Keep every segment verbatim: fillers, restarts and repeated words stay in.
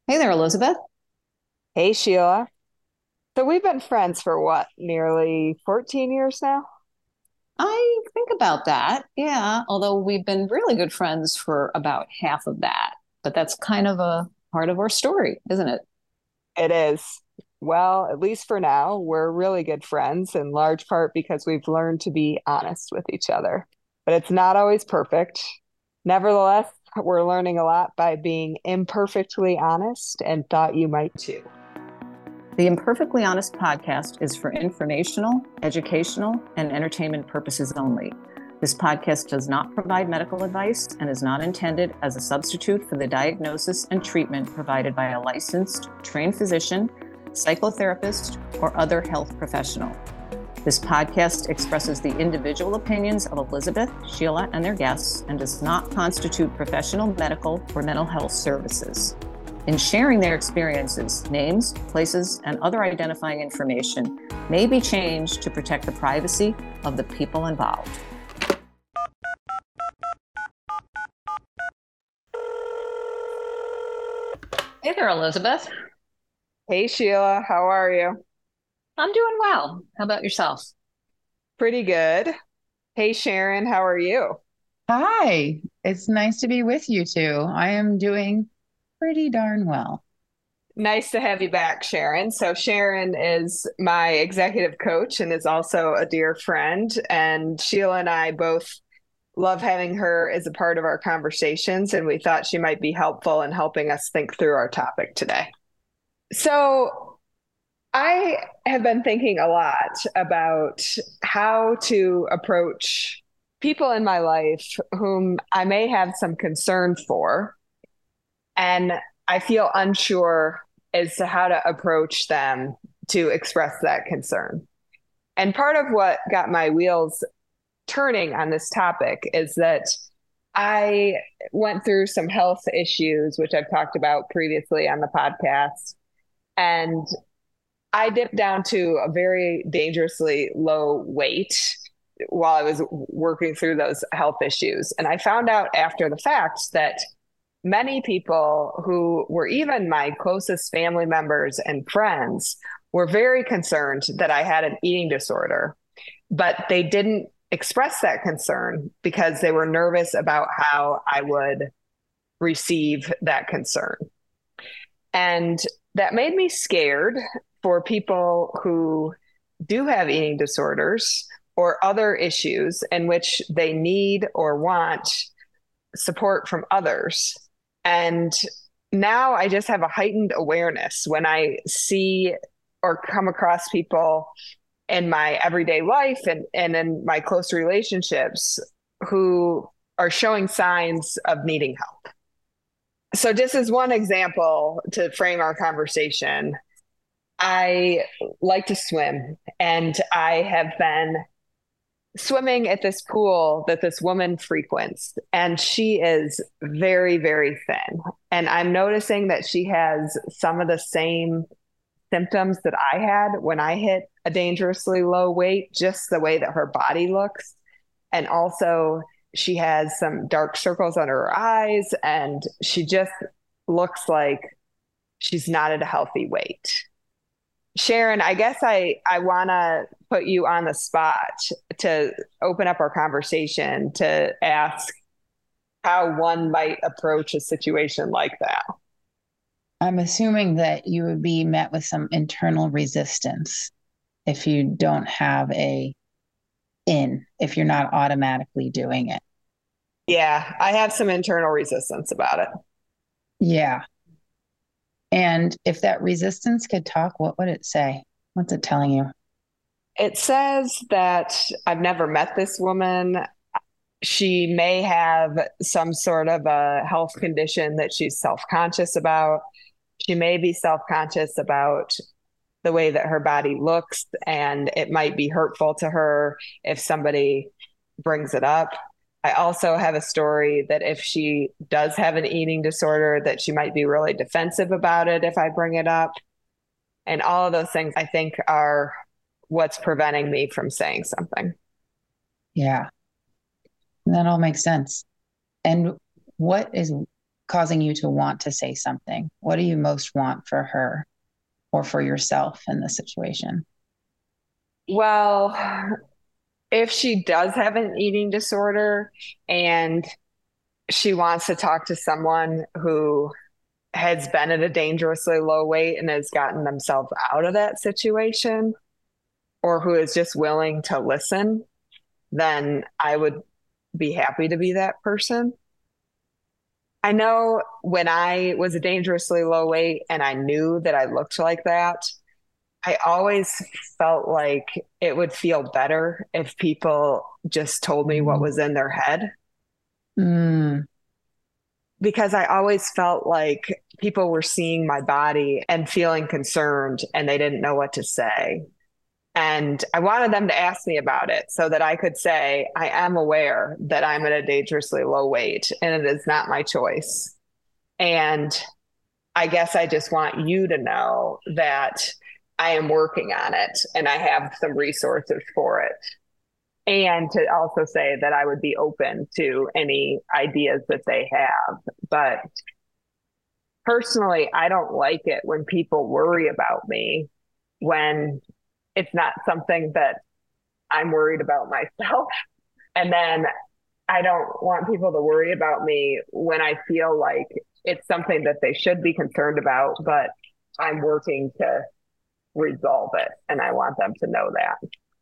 Hey there, Elizabeth. Hey, Sheila. So we've been friends for what, nearly fourteen years now? I think about that. Yeah, although we've been really good friends for about half of that. But that's kind of a part of our story, isn't it? It is. Well, at least for now, we're really good friends in large part because we've learned to be honest with each other. But it's not always perfect. Nevertheless, we're learning a lot by being imperfectly honest and thought you might too. The Imperfectly Honest podcast is for informational, educational, and entertainment purposes only. This podcast does not provide medical advice and is not intended as a substitute for the diagnosis and treatment provided by a licensed, trained physician, psychotherapist, or other health professional. This podcast expresses the individual opinions of Elizabeth, Sheila, and their guests and does not constitute professional medical or mental health services. In sharing their experiences, names, places, and other identifying information may be changed to protect the privacy of the people involved. Hey there, Elizabeth. Hey, Sheila, how are you? I'm doing well. How about yourself? Pretty good. Hey, Sharon, how are you? Hi, it's nice to be with you too. I am doing pretty darn well. Nice to have you back, Sharon. So, Sharon is my executive coach and is also a dear friend. And Sheila and I both love having her as a part of our conversations. And we thought she might be helpful in helping us think through our topic today. So, I have been thinking a lot about how to approach people in my life whom I may have some concern for. And I feel unsure as to how to approach them to express that concern. And part of what got my wheels turning on this topic is that I went through some health issues, which I've talked about previously on the podcast. And I dipped down to a very dangerously low weight while I was working through those health issues. And I found out after the fact that many people who were even my closest family members and friends were very concerned that I had an eating disorder, but they didn't express that concern because they were nervous about how I would receive that concern. And that made me scared for people who do have eating disorders or other issues in which they need or want support from others. And now I just have a heightened awareness when I see or come across people in my everyday life and, and in my close relationships who are showing signs of needing help. So, just as one example to frame our conversation, I like to swim, and I have been swimming at this pool that this woman frequents, and she is very, very thin. And I'm noticing that she has some of the same symptoms that I had when I hit a dangerously low weight, just the way that her body looks. And also, she has some dark circles under her eyes, and she just looks like she's not at a healthy weight. Sharon, I guess I, I want to put you on the spot to open up our conversation to ask how one might approach a situation like that. I'm assuming that you would be met with some internal resistance if you don't have a in, if you're not automatically doing it. Yeah, I have some internal resistance about it. Yeah. And if that resistance could talk, what would it say? What's it telling you? It says that I've never met this woman. She may have some sort of a health condition that she's self conscious about. She may be self conscious about the way that her body looks, and it might be hurtful to her if somebody brings it up. I also have a story that if she does have an eating disorder, that she might be really defensive about it if I bring it up. And all of those things I think are what's preventing me from saying something. Yeah. That all makes sense. And what is causing you to want to say something? What do you most want for her or for yourself in this situation? Well, if she does have an eating disorder and she wants to talk to someone who has been at a dangerously low weight and has gotten themselves out of that situation, or who is just willing to listen, then I would be happy to be that person. I know when I was a dangerously low weight and I knew that I looked like that, I always felt like it would feel better if people just told me what was in their head. Mm. Because I always felt like people were seeing my body and feeling concerned and they didn't know what to say. And I wanted them to ask me about it so that I could say, I am aware that I'm at a dangerously low weight and it is not my choice. And I guess I just want you to know that I am working on it and I have some resources for it. And to also say that I would be open to any ideas that they have. But personally, I don't like it when people worry about me when it's not something that I'm worried about myself. And then I don't want people to worry about me when I feel like it's something that they should be concerned about, but I'm working to resolve it. And I want them to know that.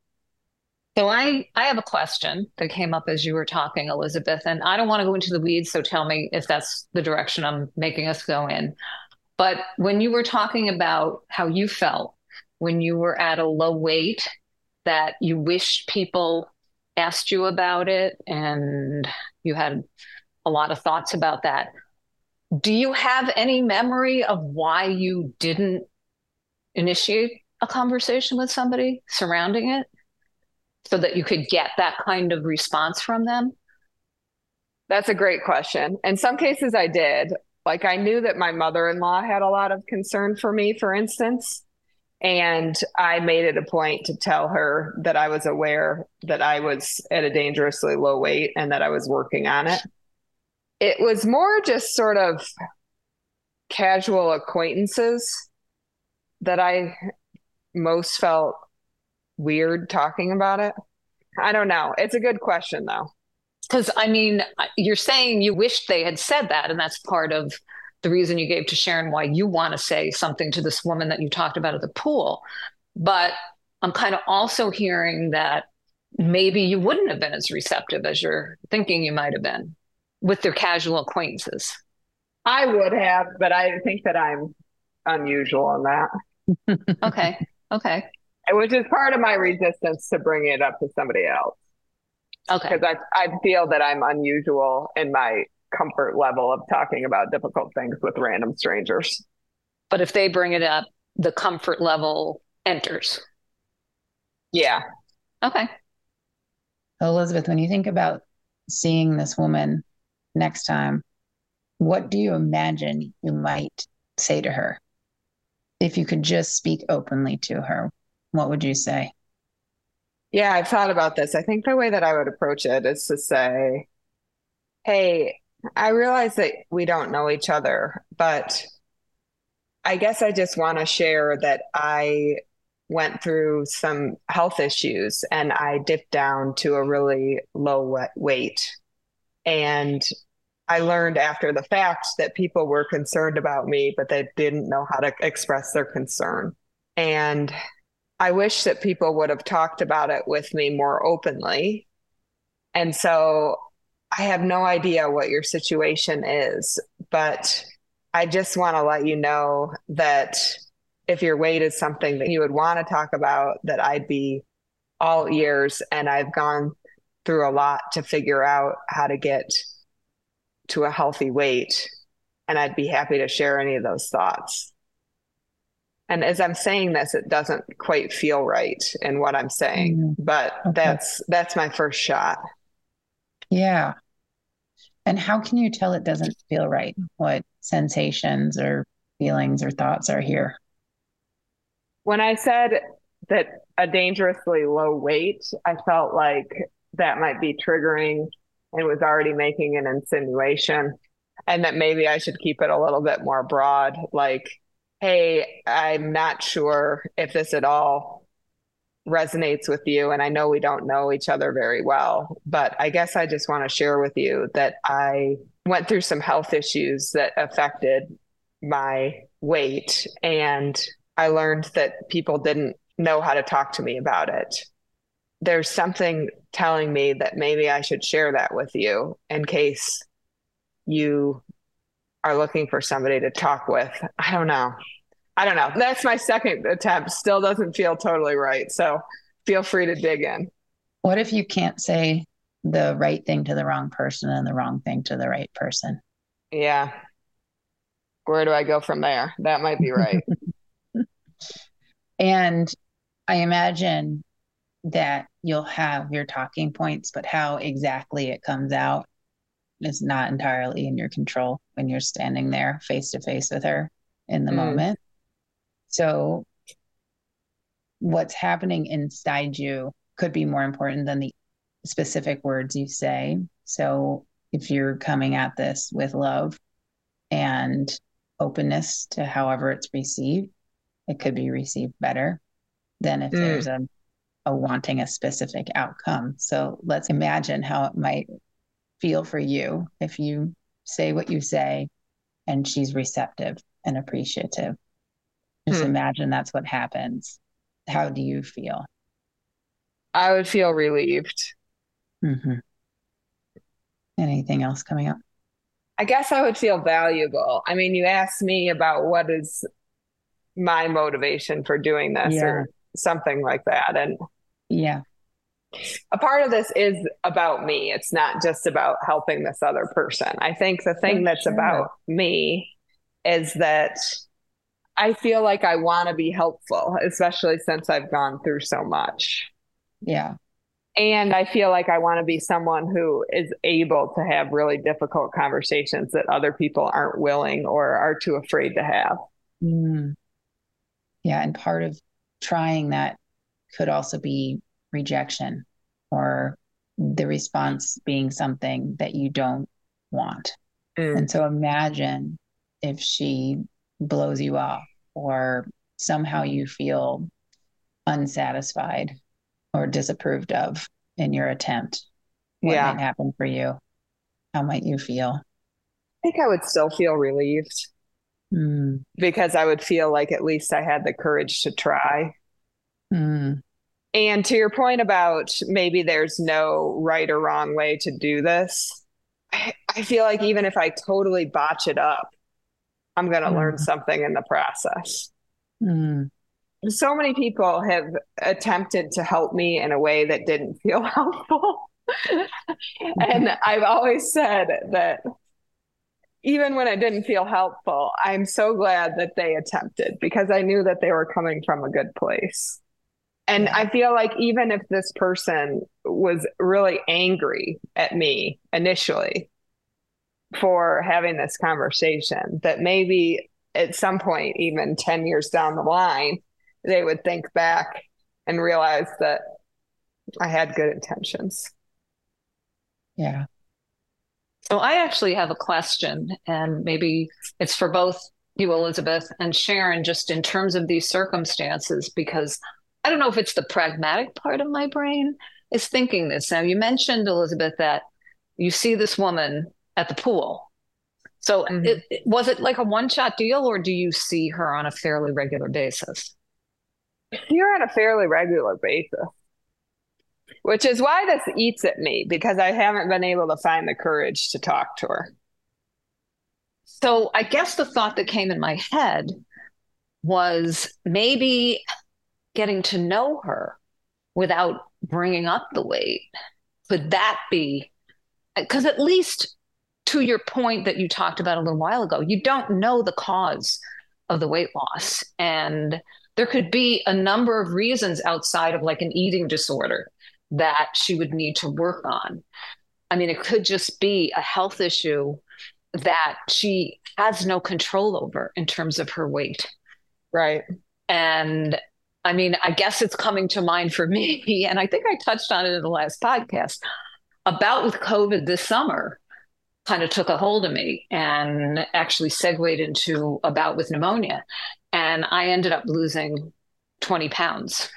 So I, I have a question that came up as you were talking, Elizabeth, and I don't want to go into the weeds, so tell me if that's the direction I'm making us go in. But when you were talking about how you felt when you were at a low weight, that you wished people asked you about it and you had a lot of thoughts about that. Do you have any memory of why you didn't initiate a conversation with somebody surrounding it so that you could get that kind of response from them? That's a great question. In some cases I did. Like I knew that my mother-in-law had a lot of concern for me, for instance. And I made it a point to tell her that I was aware that I was at a dangerously low weight and that I was working on it. It was more just sort of casual acquaintances that I most felt weird talking about it. I don't know. It's a good question, though. Because, I mean, you're saying you wished they had said that, and that's part of the reason you gave to Sharon why you want to say something to this woman that you talked about at the pool. But I'm kind of also hearing that maybe you wouldn't have been as receptive as you're thinking you might have been with their casual acquaintances. I would have, but I think that I'm unusual in that. Okay. Okay. Which is part of my resistance to bring it up to somebody else. Okay. Because I, I feel that I'm unusual in my comfort level of talking about difficult things with random strangers. But if they bring it up, the comfort level enters. Yeah. Okay. Elizabeth, when you think about seeing this woman next time, what do you imagine you might say to her? If you could just speak openly to her, what would you say? Yeah, I've thought about this. I think the way that I would approach it is to say, hey, I realize that we don't know each other, but I guess I just want to share that I went through some health issues and I dipped down to a really low weight. And I learned after the fact that people were concerned about me, but they didn't know how to express their concern. And I wish that people would have talked about it with me more openly. And so I have no idea what your situation is, but I just want to let you know that if your weight is something that you would want to talk about, that I'd be all ears. And I've gone through a lot to figure out how to get to a healthy weight. And I'd be happy to share any of those thoughts. And as I'm saying this, it doesn't quite feel right in what I'm saying, mm-hmm. but okay. that's that's my first shot. Yeah. And how can you tell it doesn't feel right? What sensations or feelings or thoughts are here? When I said that a dangerously low weight, I felt like that might be triggering and was already making an insinuation. and that maybe I should keep it a little bit more broad. Like, hey, I'm not sure if this at all resonates with you. And I know we don't know each other very well, but I guess I just want to share with you that I went through some health issues that affected my weight. And I learned that people didn't know how to talk to me about it. There's something telling me that maybe I should share that with you in case you are looking for somebody to talk with. I don't know. I don't know. That's my second attempt. Still doesn't feel totally right. So feel free to dig in. What if you can't say the right thing to the wrong person and the wrong thing to the right person? Yeah. Where do I go from there? That might be right. And I imagine that you'll have your talking points, but how exactly it comes out is not entirely in your control when you're standing there face to face with her in the mm. moment. So what's happening inside you could be more important than the specific words you say. So if you're coming at this with love and openness to however it's received, it could be received better than if mm. there's a, a wanting a specific outcome. So let's imagine how it might feel for you if you say what you say and she's receptive and appreciative. Just mm. imagine that's what happens. How do you feel? I would feel relieved. Mm-hmm. Anything else coming up? I guess I would feel valuable. I mean, you asked me about what is my motivation for doing this yeah. or something like that. And yeah, a part of this is about me. It's not just about helping this other person. I think the thing that's sure. about me is that I feel like I want to be helpful, especially since I've gone through so much. Yeah. And I feel like I want to be someone who is able to have really difficult conversations that other people aren't willing or are too afraid to have. Mm. Yeah. And part of trying that could also be rejection or the response being something that you don't want. Mm. And so imagine if she blows you off or somehow you feel unsatisfied or disapproved of in your attempt. What yeah. might happen for you? How might you feel? I think I would still feel relieved mm. because I would feel like at least I had the courage to try. Mm. And to your point about maybe there's no right or wrong way to do this, I, I feel like even if I totally botch it up, I'm going to mm. learn something in the process. Mm. So many people have attempted to help me in a way that didn't feel helpful. And I've always said that even when it didn't feel helpful, I'm so glad that they attempted because I knew that they were coming from a good place. And yeah. I feel like even if this person was really angry at me initially for having this conversation, that maybe at some point, even ten years down the line, they would think back and realize that I had good intentions. Yeah. So I actually have a question, and maybe it's for both you, Elizabeth, and Sharon, just in terms of these circumstances, because I don't know if it's the pragmatic part of my brain is thinking this. Now, you mentioned, Elizabeth, that you see this woman at the pool. So mm-hmm. it, it, was it like a one-shot deal, or do you see her on a fairly regular basis? You're on a fairly regular basis, which is why this eats at me, because I haven't been able to find the courage to talk to her. So I guess the thought that came in my head was maybe getting to know her without bringing up the weight. Could that be, because at least to your point that you talked about a little while ago, you don't know the cause of the weight loss. And there could be a number of reasons outside of like an eating disorder that she would need to work on. I mean, it could just be a health issue that she has no control over in terms of her weight. Right. And I mean, I guess it's coming to mind for me, and I think I touched on it in the last podcast, about with COVID this summer. kind of took a hold of me and actually segued into a bout with pneumonia. And I ended up losing twenty pounds.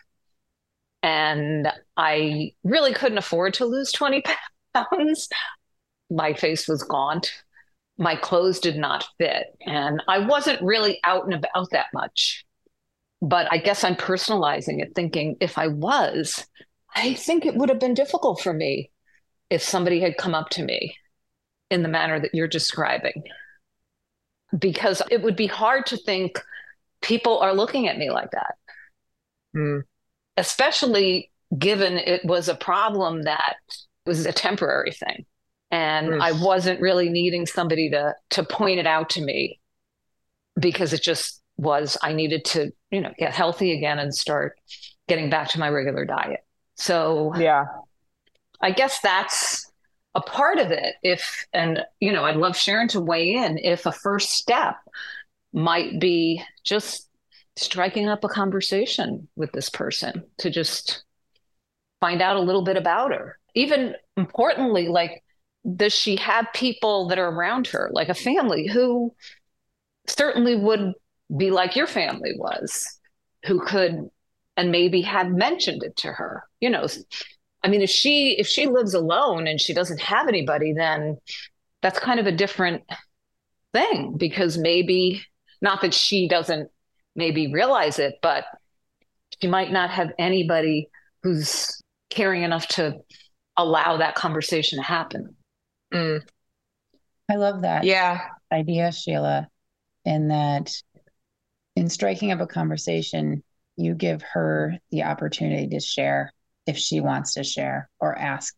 And I really couldn't afford to lose twenty pounds. My face was gaunt. My clothes did not fit. And I wasn't really out and about that much. But I guess I'm personalizing it, thinking if I was, I think it would have been difficult for me if somebody had come up to me in the manner that you're describing. Because it would be hard to think people are looking at me like that. Mm. Especially given it was a problem that was a temporary thing. And mm. I wasn't really needing somebody to to point it out to me, because it just was, I needed to, you know, get healthy again and start getting back to my regular diet. So yeah, I guess that's a part of it. If, and, you know, I'd love Sharon to weigh in if a first step might be just striking up a conversation with this person to just find out a little bit about her. Even importantly, like, does she have people that are around her, like a family who certainly would be like your family was, who could, and maybe have mentioned it to her, you know? I mean, if she, if she lives alone and she doesn't have anybody, then that's kind of a different thing, because maybe, not that she doesn't maybe realize it, but she might not have anybody who's caring enough to allow that conversation to happen. Mm. I love that yeah. idea, Sheila, in that in striking up a conversation, you give her the opportunity to share if she wants to share, or ask,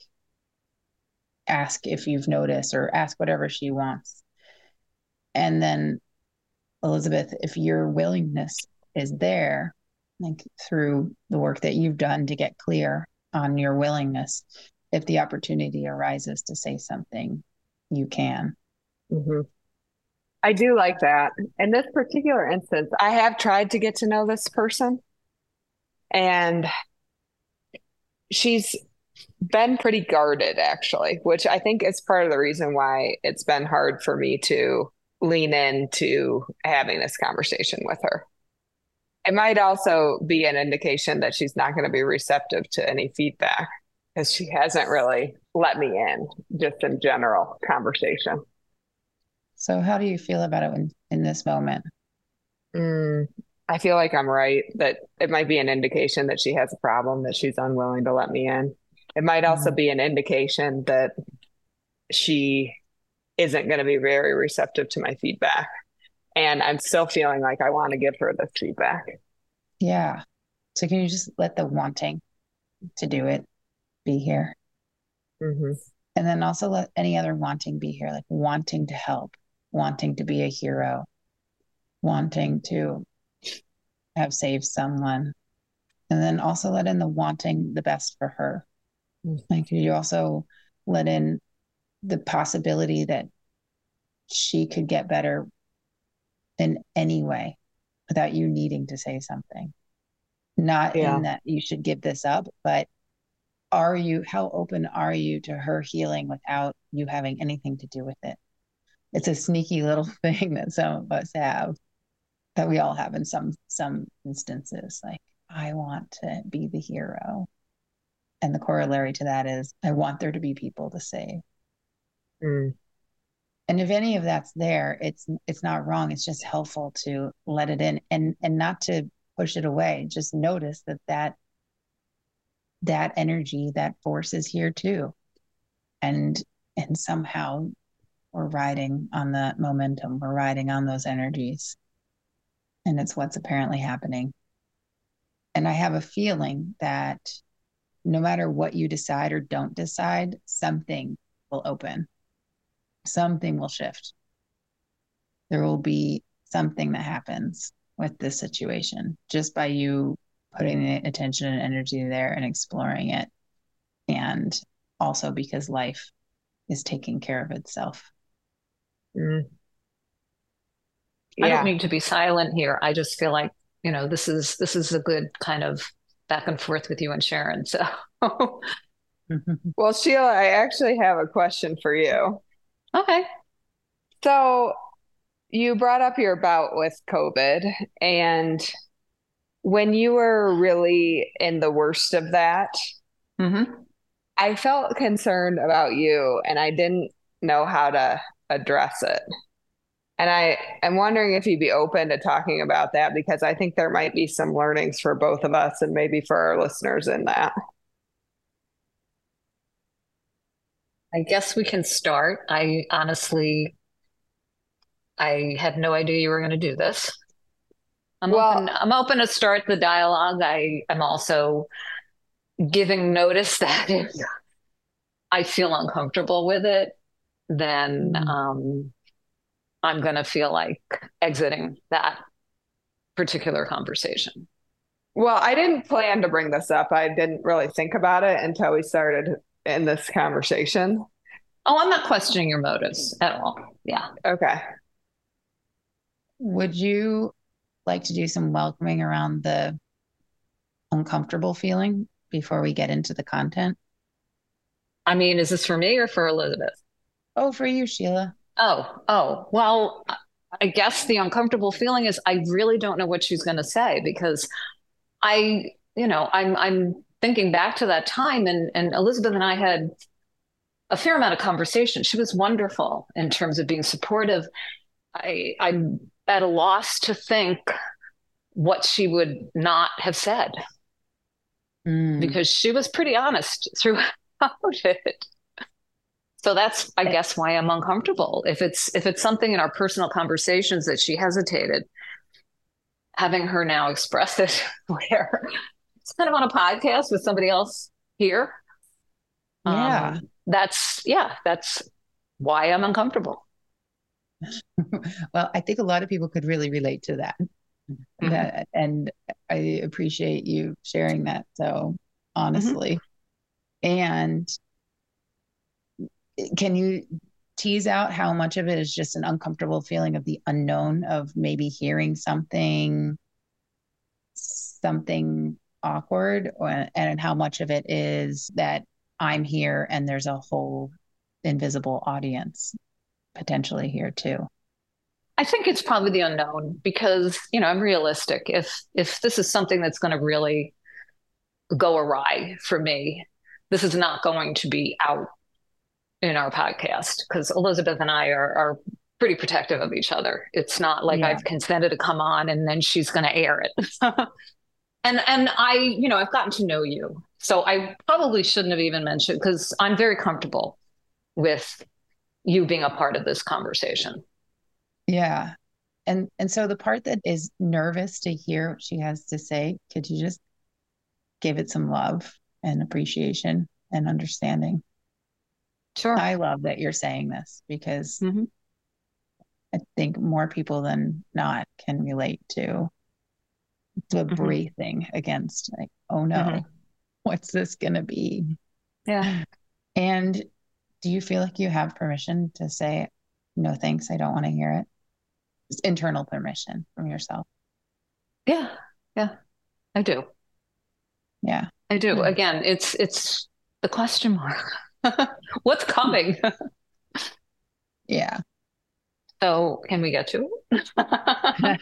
ask if you've noticed, or ask whatever she wants. And then, Elizabeth, if your willingness is there, like through the work that you've done to get clear on your willingness, if the opportunity arises to say something, you can. Mm-hmm. I do like that. In this particular instance, I have tried to get to know this person, and she's been pretty guarded, actually, which I think is part of the reason why it's been hard for me to lean into having this conversation with her. It might also be an indication that she's not going to be receptive to any feedback, because she hasn't really let me in, just in general conversation. So how do you feel about it in, in this moment? Mm, I feel like I'm right, that it might be an indication that she has a problem, that she's unwilling to let me in. It might also mm-hmm. be an indication that she isn't going to be very receptive to my feedback. And I'm still feeling like I want to give her the feedback. Yeah. So can you just let the wanting to do it be here? Mm-hmm. And then also let any other wanting be here, like wanting to help, wanting to be a hero, wanting to have saved someone. And then also let in the wanting the best for her. Mm-hmm. Like, you also let in the possibility that she could get better in any way without you needing to say something. Not yeah. in that you should give this up, but are you, how open are you to her healing without you having anything to do with it? It's a sneaky little thing that some of us have, that we all have in some, some instances. Like, I want to be the hero. And the corollary to that is, I want there to be people to save. Mm. And if any of that's there, it's it's not wrong. It's just helpful to let it in, and and not to push it away. Just notice that that that energy, that force is here too. And and somehow we're riding on the momentum. We're riding on those energies. And it's what's apparently happening. And I have a feeling that no matter what you decide or don't decide, something will open. Something will shift. There will be something that happens with this situation just by you putting the attention and energy there and exploring it. And also because life is taking care of itself. Mm. Yeah. I don't need to be silent here. I just feel like, you know, this is, this is a good kind of back and forth with you and Sharon. So, well, Sheila, I actually have a question for you. Okay. So you brought up your bout with COVID, and when you were really in the worst of that, Mm-hmm. I felt concerned about you and I didn't know how to address it. And I am wondering if you'd be open to talking about that because I think there might be some learnings for both of us and maybe for our listeners in that. I guess we can start. I honestly, I had no idea you were going to do this. I'm Well, open. I'm open to start the dialogue. I am also giving notice that if I feel uncomfortable with it, then Mm. um, I'm going to feel like exiting that particular conversation. well, I didn't plan to bring this up. I didn't really think about it until we started in this conversation. Oh, I'm not questioning your motives at all. Yeah. Okay. Would you like to do some welcoming around the uncomfortable feeling before we get into the content? I mean, is this for me or for Elizabeth? Oh, for you, Sheila. Oh, oh, well, I guess the uncomfortable feeling is I really don't know what she's going to say because I, you know, I'm I'm thinking back to that time and and Elizabeth and I had a fair amount of conversation. She was wonderful in terms of being supportive. I I'm at a loss to think what she would not have said Mm. because she was pretty honest throughout it. So that's, I guess, why I'm uncomfortable. If it's if it's something in our personal conversations that she hesitated, having her now express it where it's kind of on a podcast with somebody else here. Yeah. Um, that's yeah, that's why I'm uncomfortable. Well, I think a lot of people could really relate to that. Mhm. That and I appreciate you sharing that so honestly. And can you tease out how much of it is just an uncomfortable feeling of the unknown of maybe hearing something something awkward or, and how much of it is that I'm here and there's a whole invisible audience potentially here too? I think it's probably the unknown because, you know, I'm realistic. If if this is something that's going to really go awry for me, this is not going to be out in our podcast because Elizabeth and I are, are pretty protective of each other. It's not like Yeah. I've consented to come on and then she's going to air it. and and I, you know, I've gotten to know you, so I probably shouldn't have even mentioned because I'm very comfortable with you being a part of this conversation. Yeah. And and so the part that is nervous to hear what she has to say, could you just give it some love and appreciation and understanding? Sure. I love that you're saying this because Mm-hmm. I think more people than not can relate to the Mm-hmm. bracing against like, oh no, Mm-hmm. what's this going to be? Yeah. And do you feel like you have permission to say, no, thanks, I don't want to hear it? It's internal permission from yourself. Yeah. Yeah. I do. Yeah. I do. Yeah. Again, it's it's the question mark. What's coming? Yeah. So can we get to it?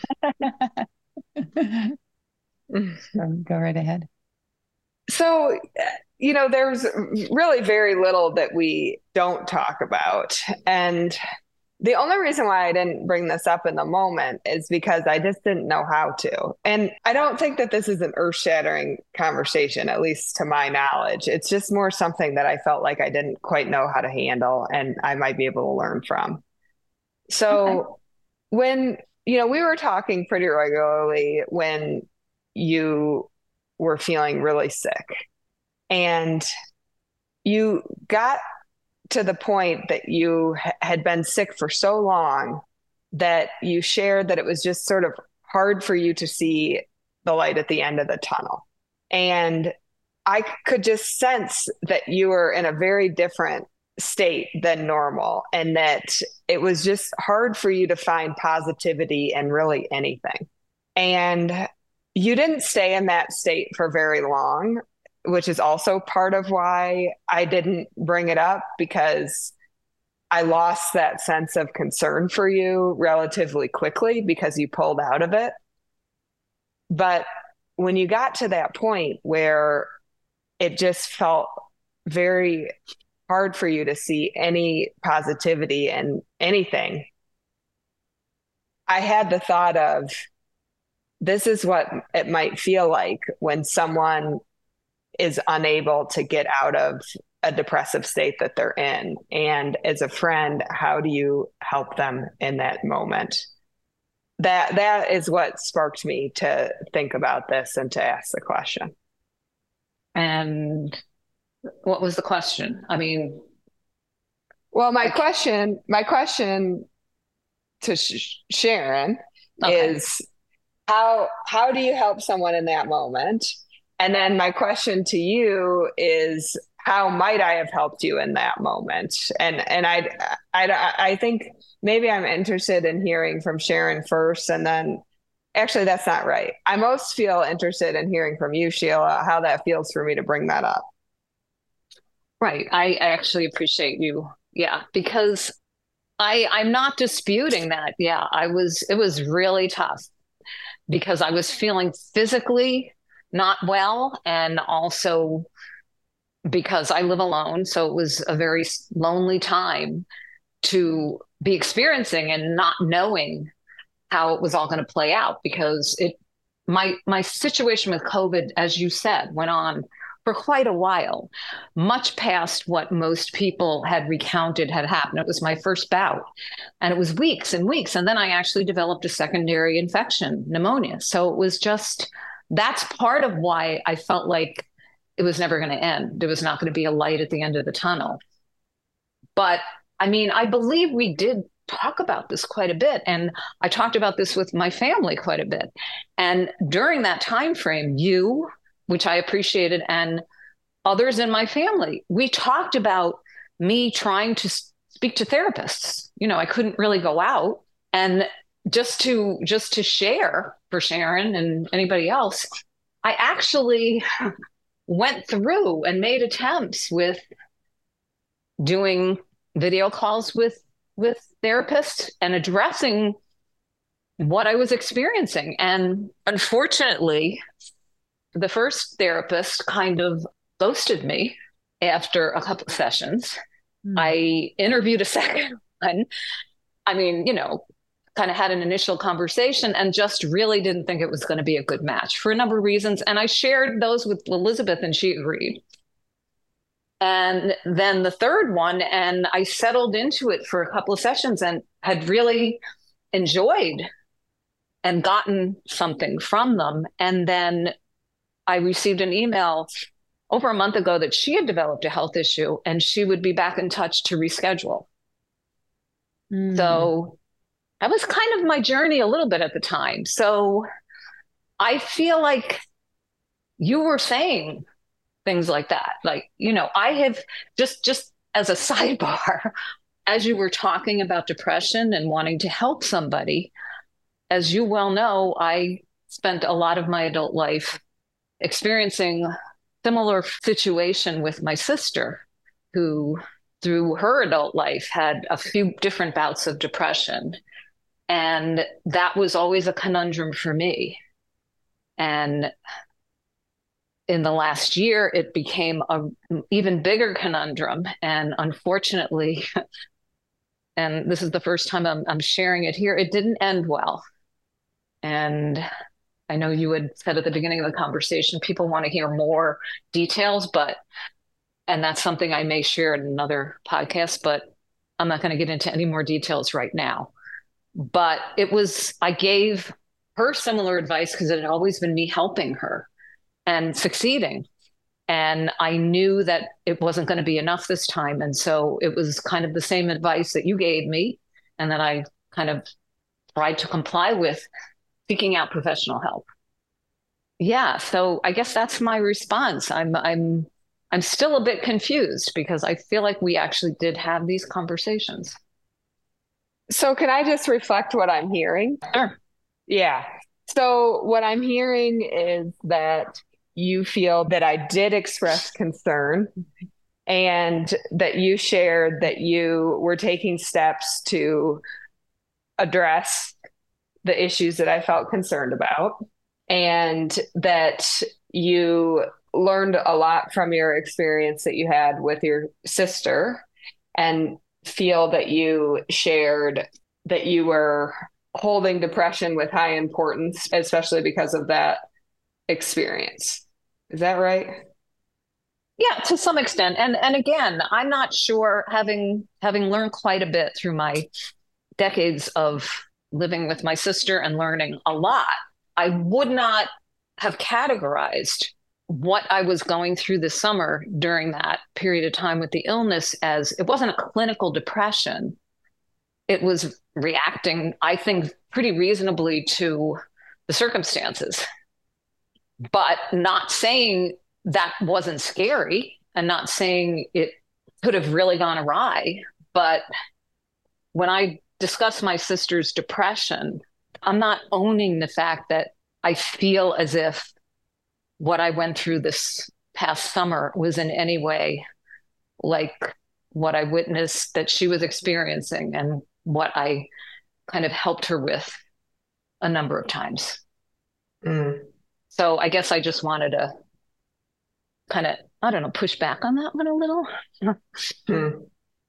go, go right ahead. So, you know, there's really very little that we don't talk about. And the only reason why I didn't bring this up in the moment is because I just didn't know how to. And I don't think that this is an earth shattering conversation, at least to my knowledge. It's just more something that I felt like I didn't quite know how to handle and I might be able to learn from. So Okay. when, you know, we were talking pretty regularly when you were feeling really sick and you got to the point that you ha- had been sick for so long that you shared that it was just sort of hard for you to see the light at the end of the tunnel. And I could just sense that you were in a very different state than normal and that it was just hard for you to find positivity in really anything. And you didn't stay in that state for very long, which is also part of why I didn't bring it up because I lost that sense of concern for you relatively quickly because you pulled out of it. But when you got to that point where it just felt very hard for you to see any positivity in anything, I had the thought of, this is what it might feel like when someone is unable to get out of a depressive state that they're in. And as a friend, how do you help them in that moment? That that is what sparked me to think about this and to ask the question. And what was the question? I mean, well, my question, my question to Sh- Sharon okay. is how how do you help someone in that moment? And then my question to you is, how might I have helped you in that moment? And and I I I think maybe I'm interested in hearing from Sharon first, and then actually that's not right. I most feel interested in hearing from you, Sheila, how that feels for me to bring that up. Right. I, I actually appreciate you. Yeah, because I I'm not disputing that. Yeah, I was it was really tough because I was feeling physically not well, and also because I live alone. So it was a very lonely time to be experiencing and not knowing how it was all going to play out, because it my my situation with COVID, as you said, went on for quite a while, much past what most people had recounted had happened. It was my first bout, and it was weeks and weeks. And then I actually developed a secondary infection, pneumonia. So it was just, that's part of why I felt like it was never going to end. There was not going to be a light at the end of the tunnel. But I mean, I believe we did talk about this quite a bit. And I talked about this with my family quite a bit. And during that time frame, you, which I appreciated, and others in my family, we talked about me trying to speak to therapists. You know, I couldn't really go out. And just to just to share for Sharon and anybody else, I actually went through and made attempts with doing video calls with with therapists and addressing what I was experiencing. And unfortunately, the first therapist kind of ghosted me after a couple of sessions. Mm. I interviewed a second one. I mean, you know, kind of had an initial conversation and just really didn't think it was going to be a good match for a number of reasons. And I shared those with Elizabeth and she agreed. And then the third one, and I settled into it for a couple of sessions and had really enjoyed and gotten something from them. And then I received an email over a month ago that she had developed a health issue and she would be back in touch to reschedule. Mm. So that was kind of my journey a little bit at the time. So I feel like you were saying things like that. Like, you know, I have just, just as a sidebar, as you were talking about depression and wanting to help somebody, as you well know, I spent a lot of my adult life experiencing similar situation with my sister, who through her adult life had a few different bouts of depression. And that was always a conundrum for me. And in the last year, it became an even bigger conundrum. And unfortunately, and this is the first time I'm, I'm sharing it here, it didn't end well. And I know you had said at the beginning of the conversation, people want to hear more details, but, and that's something I may share in another podcast, but I'm not going to get into any more details right now. But it was, I gave her similar advice because it had always been me helping her and succeeding. And I knew that it wasn't going to be enough this time. And so it was kind of the same advice that you gave me and that I kind of tried to comply with, seeking out professional help. Yeah. So I guess that's my response. I'm, I'm, I'm still a bit confused because I feel like we actually did have these conversations. So can I just reflect what I'm hearing? Sure. Yeah. So what I'm hearing is that you feel that I did express concern and that you shared that you were taking steps to address the issues that I felt concerned about, and that you learned a lot from your experience that you had with your sister, and feel that you shared that you were holding depression with high importance, especially because of that experience. Is that right? Yeah, to some extent. And and again, I'm not sure, having having learned quite a bit through my decades of living with my sister and learning a lot, I would not have categorized what I was going through this summer during that period of time with the illness as, it wasn't a clinical depression. It was reacting, I think, pretty reasonably to the circumstances, but not saying that wasn't scary, and not saying it could have really gone awry. But when I discuss my sister's depression, I'm not owning the fact that I feel as if what I went through this past summer was in any way like what I witnessed that she was experiencing, and what I kind of helped her with a number of times. Mm. So I guess I just wanted to kind of, I don't know, push back on that one a little. Mm.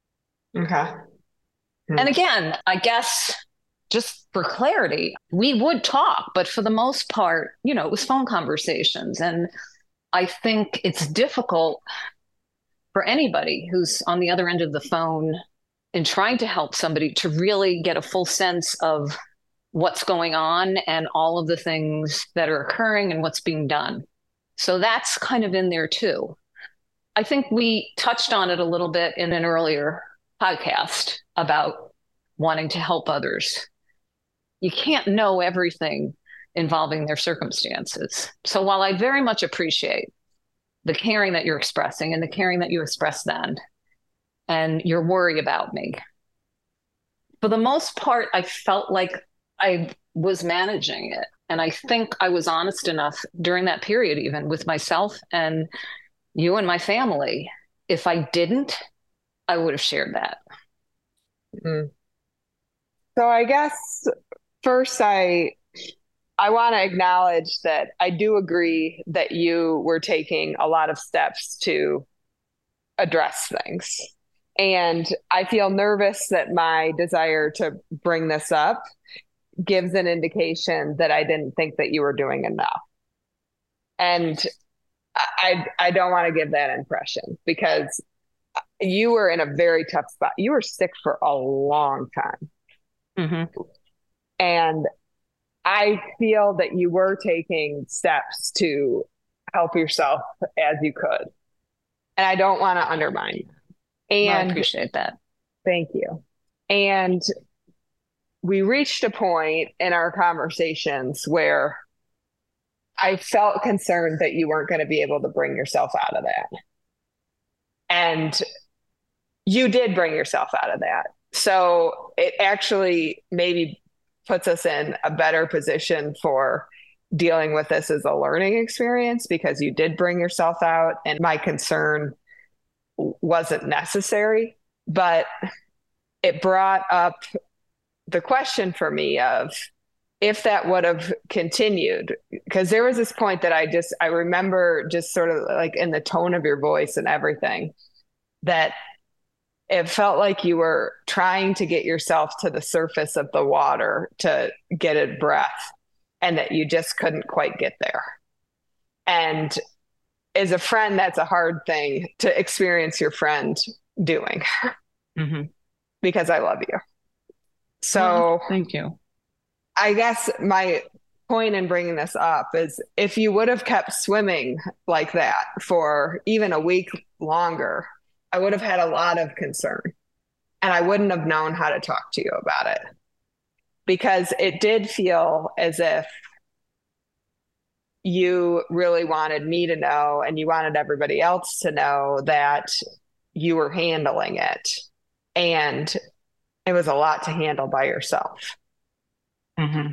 Okay. Mm. And again, I guess just for clarity, we would talk, but for the most part, you know, it was phone conversations. And I think it's difficult for anybody who's on the other end of the phone in trying to help somebody to really get a full sense of what's going on and all of the things that are occurring and what's being done. So that's kind of in there too. I think we touched on it a little bit in an earlier podcast about wanting to help others. You can't know everything involving their circumstances. So while I very much appreciate the caring that you're expressing and the caring that you expressed then, and your worry about me, for the most part, I felt like I was managing it. And I think I was honest enough during that period, even with myself and you and my family. If I didn't, I would have shared that. Mm. So I guess first, I I want to acknowledge that I do agree that you were taking a lot of steps to address things. And I feel nervous that my desire to bring this up gives an indication that I didn't think that you were doing enough. And I I don't want to give that impression, because you were in a very tough spot. You were sick for a long time. Mm-hmm. And I feel that you were taking steps to help yourself as you could. And I don't want to undermine you. And well, I appreciate that. Thank you. And we reached a point in our conversations where I felt concerned that you weren't going to be able to bring yourself out of that. And you did bring yourself out of that. So it actually maybe puts us in a better position for dealing with this as a learning experience, because you did bring yourself out, and my concern wasn't necessary. But it brought up the question for me of if that would have continued, because there was this point that I just, I remember just sort of like in the tone of your voice and everything, that it felt like you were trying to get yourself to the surface of the water to get a breath, and that you just couldn't quite get there. And as a friend, that's a hard thing to experience your friend doing. Mm-hmm. Because I love you. So well, thank you. I guess my point in bringing this up is, if you would have kept swimming like that for even a week longer, I would have had a lot of concern, and I wouldn't have known how to talk to you about it, because it did feel as if you really wanted me to know, and you wanted everybody else to know, that you were handling it. And it was a lot to handle by yourself. Mm-hmm.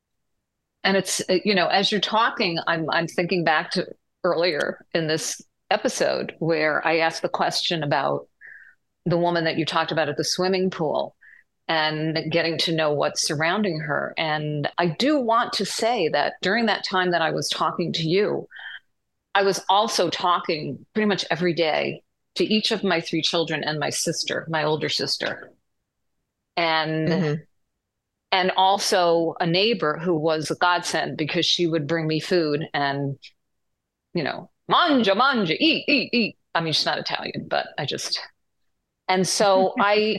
And it's, you know, as you're talking, I'm I'm thinking back to earlier in this episode where I asked the question about the woman that you talked about at the swimming pool and getting to know what's surrounding her. And I do want to say that during that time that I was talking to you, I was also talking pretty much every day to each of my three children and my sister, my older sister. And mm-hmm. and also a neighbor who was a godsend because she would bring me food and, you know, mangia, mangia, eat, eat, eat. I mean, she's not Italian, but I just, and so I,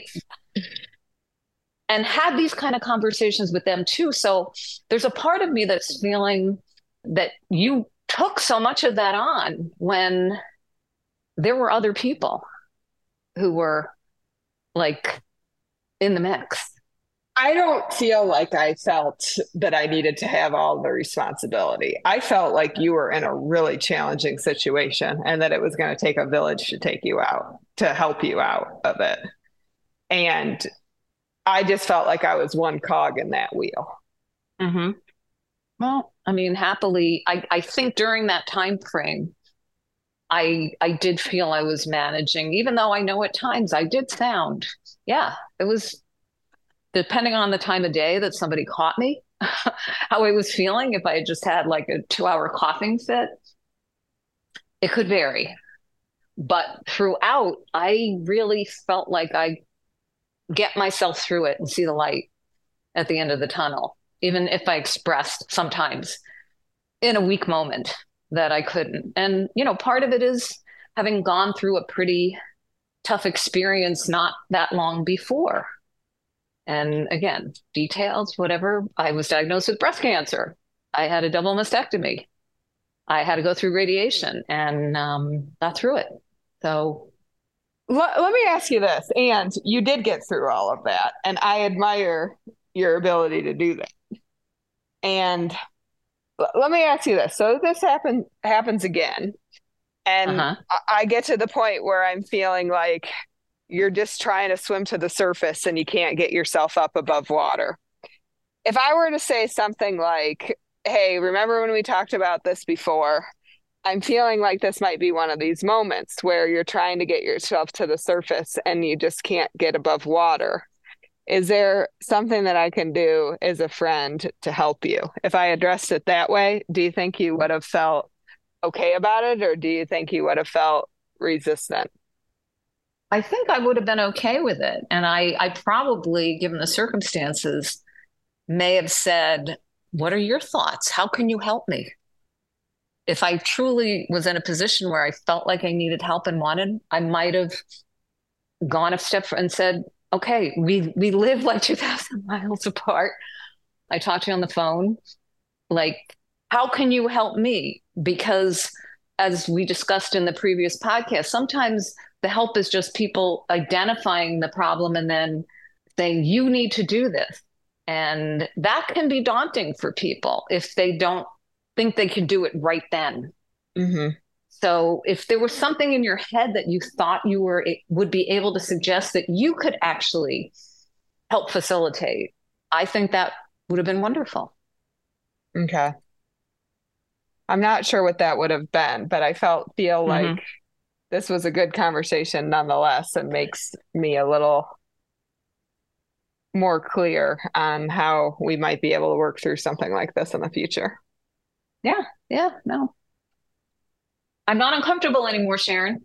and had these kind of conversations with them too. So there's a part of me that's feeling that you took so much of that on when there were other people who were like in the mix. I don't feel like I felt that I needed to have all the responsibility. I felt like you were in a really challenging situation and that it was going to take a village to take you out, to help you out of it. And I just felt like I was one cog in that wheel. Mm-hmm. Well, I mean, happily, I, I think during that time frame, I I did feel I was managing, even though I know at times I did sound, yeah, it was, depending on the time of day that somebody caught me, how I was feeling, if I had just had like a two hour coughing fit, it could vary. But throughout, I really felt like I get myself through it and see the light at the end of the tunnel, even if I expressed sometimes in a weak moment that I couldn't. And, you know, part of it is having gone through a pretty tough experience not that long before. And again, details, whatever. I was diagnosed with breast cancer. I had a double mastectomy. I had to go through radiation and um, got through it. So let, let me ask you this. And you did get through all of that. And I admire your ability to do that. And l- let me ask you this. So this happen, happens again. And uh-huh. I, I get to the point where I'm feeling like you're just trying to swim to the surface and you can't get yourself up above water. If I were to say something like, hey, remember when we talked about this before? I'm feeling like this might be one of these moments where you're trying to get yourself to the surface and you just can't get above water. Is there something that I can do as a friend to help you? If I addressed it that way, do you think you would have felt okay about it, or do you think you would have felt resistant? I think I would have been okay with it. And I, I probably, given the circumstances, may have said, what are your thoughts? How can you help me? If I truly was in a position where I felt like I needed help and wanted, I might have gone a step and said, okay, we, we live like two thousand miles apart. I talked to you on the phone. Like, how can you help me? Because as we discussed in the previous podcast, sometimes the help is just people identifying the problem and then saying, you need to do this. And that can be daunting for people if they don't think they can do it right then. Mm-hmm. So if there was something in your head that you thought you were would be able to suggest that you could actually help facilitate, I think that would have been wonderful. Okay. I'm not sure what that would have been, but I felt feel mm-hmm. like this was a good conversation nonetheless, and makes me a little more clear on how we might be able to work through something like this in the future. Yeah. Yeah. No. I'm not uncomfortable anymore, Sharon.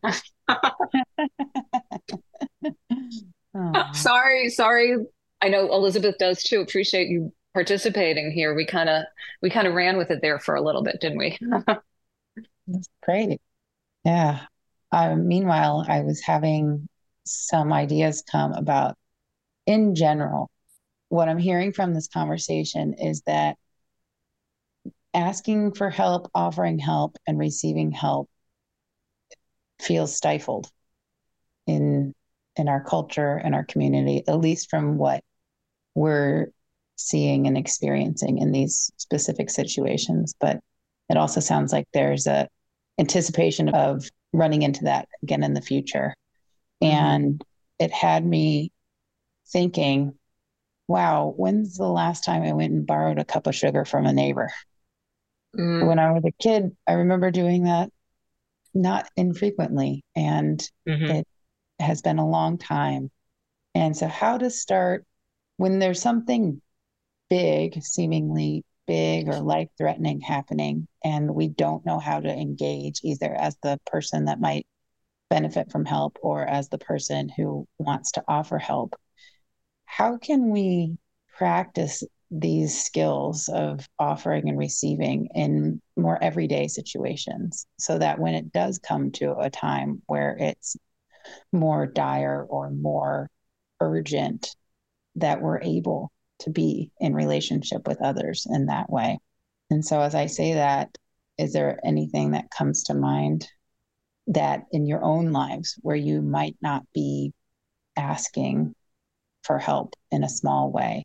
sorry. Sorry. I know Elizabeth does too. Appreciate you participating here. We kind of, we kind of ran with it there for a little bit, didn't we? That's great. Yeah. Um, meanwhile, I was having some ideas come about, in general, what I'm hearing from this conversation is that asking for help, offering help, and receiving help feels stifled in in our culture and our community, at least from what we're seeing and experiencing in these specific situations. But it also sounds like there's a anticipation of running into that again in the future. Mm-hmm. And it had me thinking, wow, when's the last time I went and borrowed a cup of sugar from a neighbor? Mm. When I was a kid, I remember doing that not infrequently, and Mm-hmm. it has been a long time. And so how to start when there's something big, seemingly big or life-threatening happening, and we don't know how to engage either as the person that might benefit from help or as the person who wants to offer help. How can we practice these skills of offering and receiving in more everyday situations so that when it does come to a time where it's more dire or more urgent, that we're able to be in relationship with others in that way? And so as I say that, is there anything that comes to mind that in your own lives where you might not be asking for help in a small way,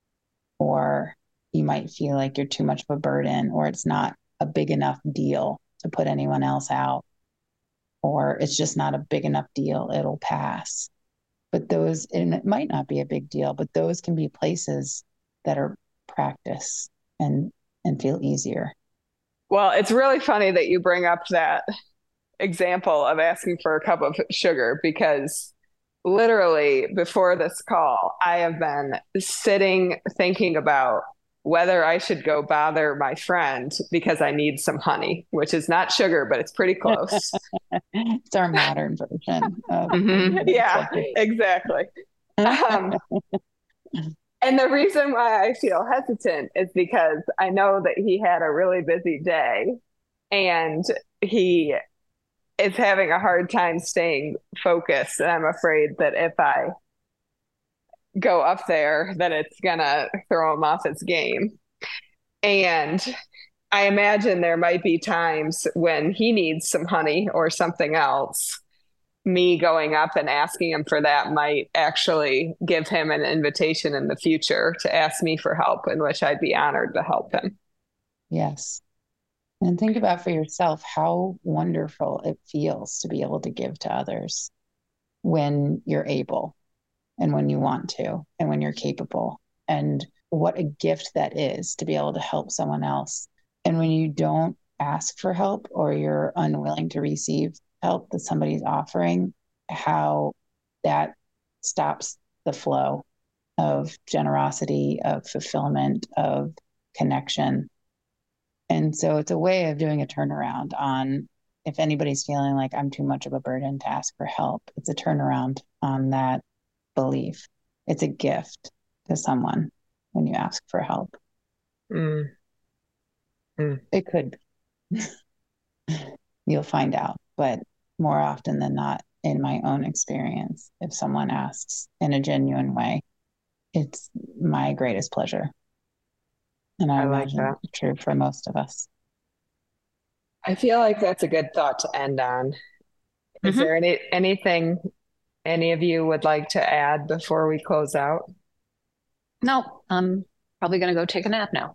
or you might feel like you're too much of a burden, or it's not a big enough deal to put anyone else out, or it's just not a big enough deal, it'll pass? But those, and it might not be a big deal, but those can be places that are practice and and feel easier. Well, it's really funny that you bring up that example of asking for a cup of sugar, because literally before this call, I have been sitting thinking about whether I should go bother my friend because I need some honey, which is not sugar, but it's pretty close. It's our modern version of Mm-hmm. Yeah, exactly. Um, and the reason why I feel hesitant is because I know that he had a really busy day and he is having a hard time staying focused. And I'm afraid that if I go up there, that it's gonna throw him off his game. And I imagine there might be times when he needs some honey or something else. Me going up and asking him for that might actually give him an invitation in the future to ask me for help, in which I'd be honored to help him. Yes. And think about for yourself how wonderful it feels to be able to give to others when you're able and when you want to and when you're capable, and what a gift that is to be able to help someone else. And when you don't ask for help or you're unwilling to receive help that somebody's offering, how that stops the flow of generosity, of fulfillment, of connection. And so it's a way of doing a turnaround on, if anybody's feeling like I'm too much of a burden to ask for help, it's a turnaround on that belief. It's a gift to someone when you ask for help. Mm. Mm. It could be. You'll find out. But more often than not, in my own experience, if someone asks in a genuine way, it's my greatest pleasure. And I, I like imagine that. it's true for most of us. I feel like that's a good thought to end on. Is Mhm. there any anything any of you would like to add before we close out? No, I'm probably going to go take a nap now.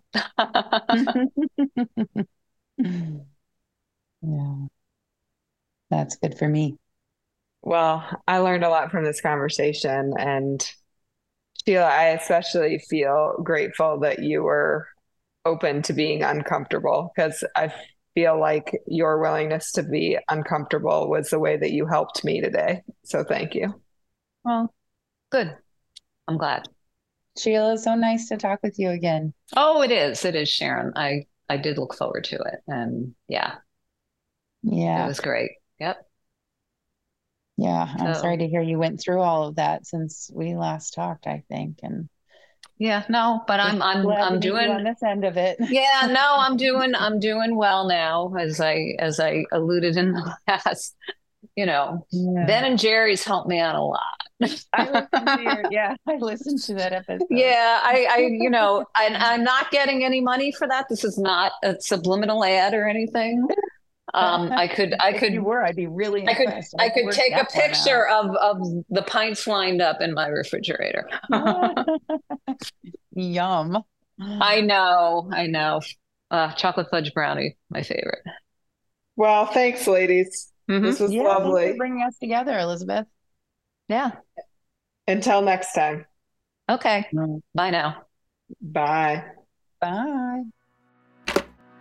Yeah, that's good for me. Well, I learned a lot from this conversation, and Sheila, I especially feel grateful that you were open to being uncomfortable, because I feel like your willingness to be uncomfortable was the way that you helped me today. So thank you. Well, good. I'm glad. Sheila, it's so nice to talk with you again. Oh, it is. It is, Sharon. I I did look forward to it, and yeah, it Yeah, was great. Yep. yeah. I'm So sorry to hear you went through all of that since we last talked, I think. And yeah, no, but I'm I'm glad to I'm meet you on doing. this end of it. Yeah, no, I'm doing I'm doing well now, as I as I alluded in the last. You know, Yeah. Ben and Jerry's helped me out a lot. I listened to your, yeah, I listened to that episode. Yeah, I, I, you know, and I'm not getting any money for that. This is not a subliminal ad or anything. Um, I could, I If could, you were, I'd be really I could, impressed. I could Work take a that one picture of of the pints lined up in my refrigerator. out. Yum. I know, I know. Uh, chocolate fudge brownie, my favorite. Well, thanks, ladies. Mhm. This was Yeah, thanks for lovely. bringing us together, Elizabeth. Yeah. Until next time. Okay. Bye now. Bye. Bye.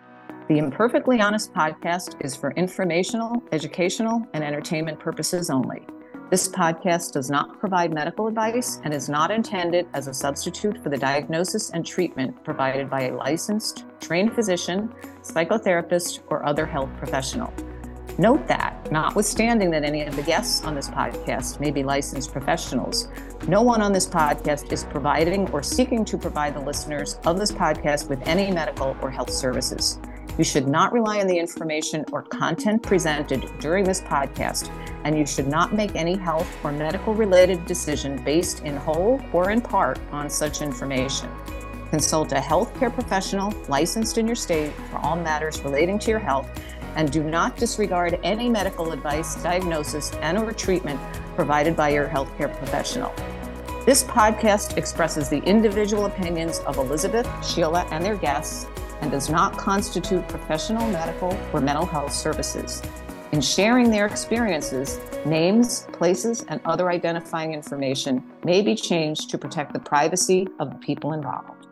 The Imperfectly Honest podcast is for informational, educational, and entertainment purposes only. This podcast does not provide medical advice and is not intended as a substitute for the diagnosis and treatment provided by a licensed, trained physician, psychotherapist, or other health professional. Note that, notwithstanding that any of the guests on this podcast may be licensed professionals, no one on this podcast is providing or seeking to provide the listeners of this podcast with any medical or health services. You should not rely on the information or content presented during this podcast, and you should not make any health or medical-related decision based in whole or in part on such information. Consult a healthcare professional licensed in your state for all matters relating to your health, and do not disregard any medical advice, diagnosis, and/or treatment provided by your healthcare professional. This podcast expresses the individual opinions of Elizabeth, Sheila, and their guests, and does not constitute professional, medical, or mental health services. In sharing their experiences, names, places, and other identifying information may be changed to protect the privacy of the people involved.